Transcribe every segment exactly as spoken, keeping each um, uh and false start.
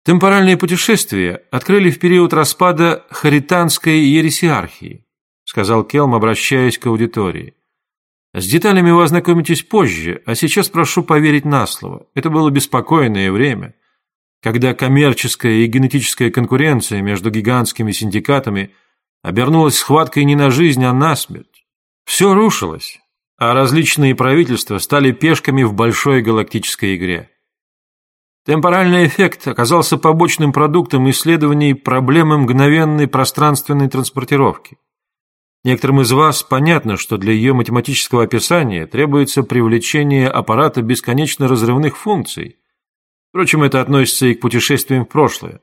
Темпоральные путешествия открыли в период распада Хаританской ересиархии, сказал Келм, обращаясь к аудитории. С деталями вы ознакомитесь позже, а сейчас прошу поверить на слово. Это было беспокойное время, когда коммерческая и генетическая конкуренция между гигантскими синдикатами обернулась схваткой не на жизнь, а на смерть. Все рушилось, а различные правительства стали пешками в большой галактической игре. Темпоральный эффект оказался побочным продуктом исследований проблемы мгновенной пространственной транспортировки. Некоторым из вас понятно, что для ее математического описания требуется привлечение аппарата бесконечно разрывных функций. Впрочем, это относится и к путешествиям в прошлое.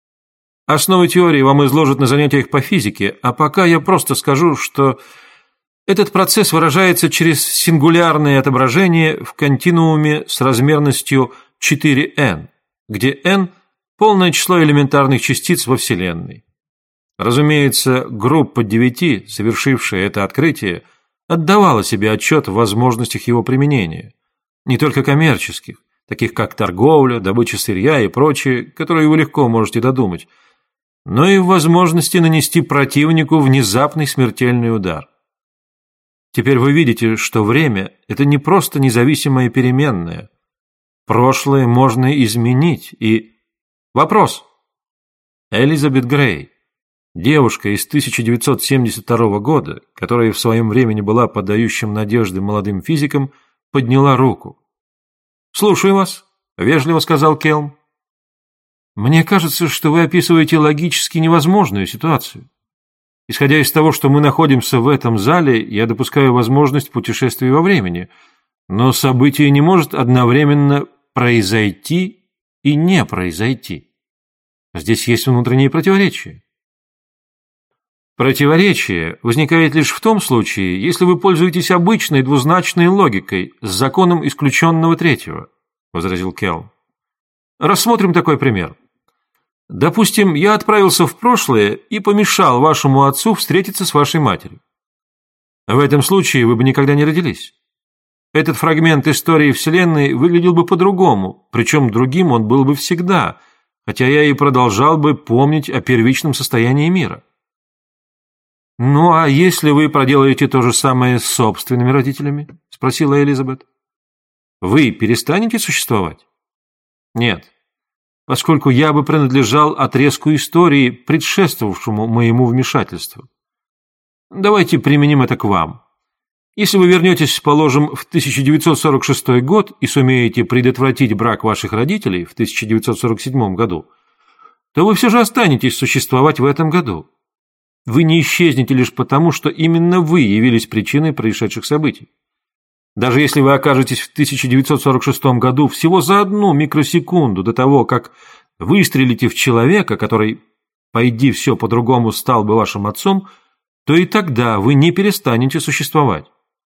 Основы теории вам изложат на занятиях по физике, а пока я просто скажу, что этот процесс выражается через сингулярное отображение в континууме с размерностью четыре эн, где n – полное число элементарных частиц во Вселенной. Разумеется, группа девяти, совершившая это открытие, отдавала себе отчет в возможностях его применения, не только коммерческих, таких как торговля, добыча сырья и прочее, которые вы легко можете додумать, но и в возможности нанести противнику внезапный смертельный удар. Теперь вы видите, что время – это не просто независимая переменная. Прошлое можно изменить, и… Вопрос. Элизабет Грей, девушка из тысяча девятьсот семьдесят второго года, которая в своем времени была подающим надежды молодым физиком, подняла руку. «Слушаю вас», – вежливо сказал Келм. «Мне кажется, что вы описываете логически невозможную ситуацию. Исходя из того, что мы находимся в этом зале, я допускаю возможность путешествия во времени, но событие не может одновременно произойти и не произойти. Здесь есть внутренние противоречия. Противоречие возникает лишь в том случае, если вы пользуетесь обычной двузначной логикой с законом исключенного третьего, возразил Келм. Рассмотрим такой пример. Допустим, я отправился в прошлое и помешал вашему отцу встретиться с вашей матерью. В этом случае вы бы никогда не родились. Этот фрагмент истории Вселенной выглядел бы по-другому, причем другим он был бы всегда, хотя я и продолжал бы помнить о первичном состоянии мира. «Ну, а если вы проделаете то же самое с собственными родителями?» – спросила Элизабет. «Вы перестанете существовать?» «Нет, поскольку я бы принадлежал отрезку истории, предшествовавшему моему вмешательству. Давайте применим это к вам. Если вы вернетесь, положим, в тысяча девятьсот сорок шестой год и сумеете предотвратить брак ваших родителей в тысяча девятьсот сорок седьмом году, то вы все же останетесь существовать в этом году. Вы не исчезнете лишь потому, что именно вы явились причиной происшедших событий. Даже если вы окажетесь в тысяча девятьсот сорок шестом году всего за одну микросекунду до того, как выстрелите в человека, который, пойди все по-другому, стал бы вашим отцом, то и тогда вы не перестанете существовать.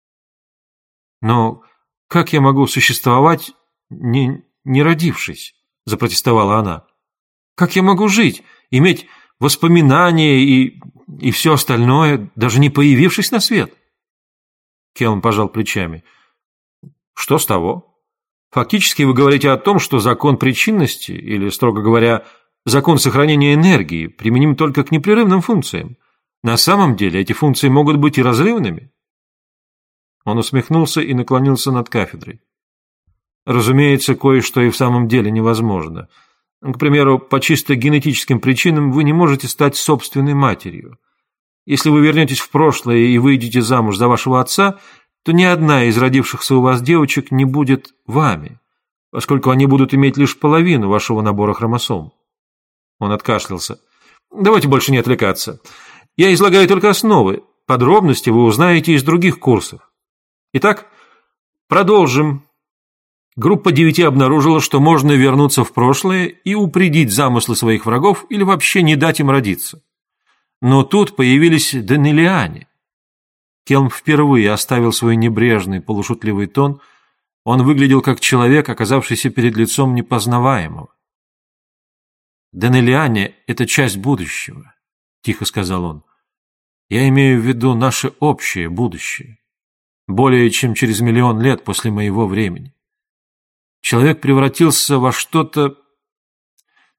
«Но как я могу существовать, не, не родившись?» – запротестовала она. «Как я могу жить, иметь воспоминания и, и все остальное, даже не появившись на свет?» Келм пожал плечами. «Что с того? Фактически вы говорите о том, что закон причинности, или, строго говоря, закон сохранения энергии, применим только к непрерывным функциям. На самом деле эти функции могут быть и разрывными». Он усмехнулся и наклонился над кафедрой. «Разумеется, кое-что и в самом деле невозможно. К примеру, по чисто генетическим причинам вы не можете стать собственной матерью. Если вы вернетесь в прошлое и выйдете замуж за вашего отца, то ни одна из родившихся у вас девочек не будет вами, поскольку они будут иметь лишь половину вашего набора хромосом». Он откашлялся. «Давайте больше не отвлекаться. Я излагаю только основы. Подробности вы узнаете из других курсов. Итак, продолжим. Группа девяти обнаружила, что можно вернуться в прошлое и упредить замыслы своих врагов или вообще не дать им родиться. Но тут появились Данелиане. Келм впервые оставил свой небрежный, полушутливый тон. Он выглядел как человек, оказавшийся перед лицом непознаваемого. «Данелиане – это часть будущего», – тихо сказал он. «Я имею в виду наше общее будущее. Более чем через миллион лет после моего времени. Человек превратился во что-то…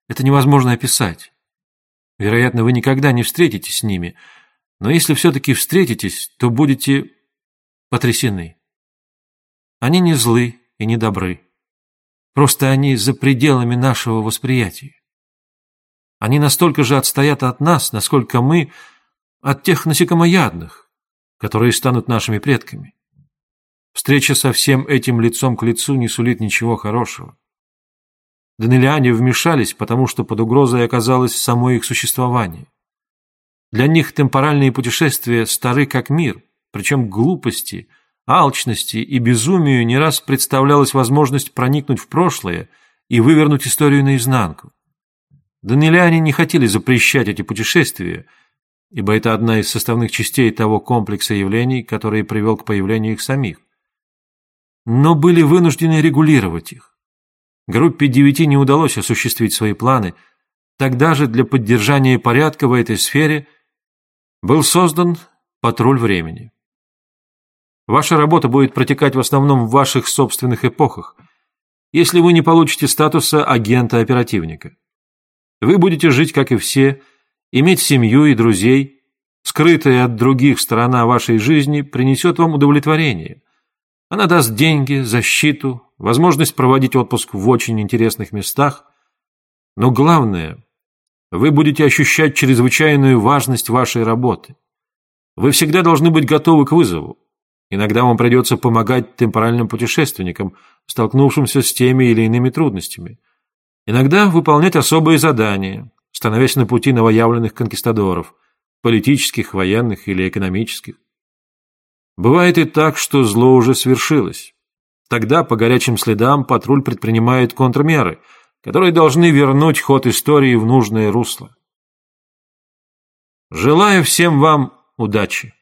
Это невозможно описать. Вероятно, вы никогда не встретитесь с ними, но если все-таки встретитесь, то будете потрясены. Они не злы и не добры. Просто они за пределами нашего восприятия. Они настолько же отстоят от нас, насколько мы от тех насекомоядных, которые станут нашими предками. Встреча со всем этим лицом к лицу не сулит ничего хорошего. Данелиане вмешались, потому что под угрозой оказалось само их существование. Для них темпоральные путешествия стары как мир, причем к глупости, алчности и безумию не раз представлялась возможность проникнуть в прошлое и вывернуть историю наизнанку. Данелиане не хотели запрещать эти путешествия, ибо это одна из составных частей того комплекса явлений, который привел к появлению их самих. Но были вынуждены регулировать их. Группе девяти не удалось осуществить свои планы. Тогда же для поддержания порядка в этой сфере был создан патруль времени. Ваша работа будет протекать в основном в ваших собственных эпохах, если вы не получите статуса агента-оперативника. Вы будете жить, как и все, иметь семью и друзей. Скрытая от других сторона вашей жизни принесет вам удовлетворение. Она даст деньги, защиту, возможность проводить отпуск в очень интересных местах. Но главное, вы будете ощущать чрезвычайную важность вашей работы. Вы всегда должны быть готовы к вызову. Иногда вам придется помогать темпоральным путешественникам, столкнувшимся с теми или иными трудностями. Иногда выполнять особые задания, становясь на пути новоявленных конкистадоров, политических, военных или экономических. Бывает и так, что зло уже свершилось. Тогда по горячим следам патруль предпринимает контрмеры, которые должны вернуть ход истории в нужное русло. Желаю всем вам удачи.